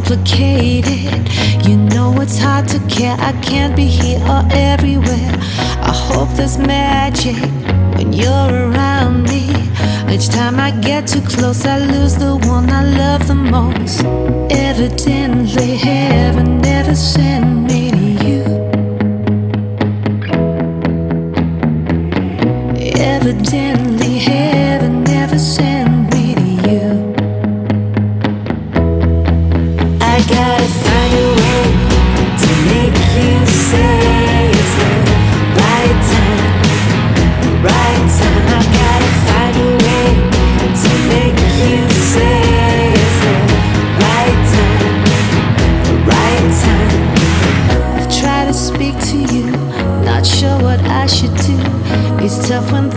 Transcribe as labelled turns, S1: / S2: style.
S1: complicated. You know it's hard to care. I can't be here or everywhere. I hope there's magic when you're around me. Each time I get too close, I lose the one I love the most. Evidently, heaven never sent me to you. Evidently, heaven never sent me to you. I gotta find a way to make you say it's the right time, right time. I gotta find a way to make you say it's the right time, right time. I've tried to speak to you, not sure what I should do. It's tough when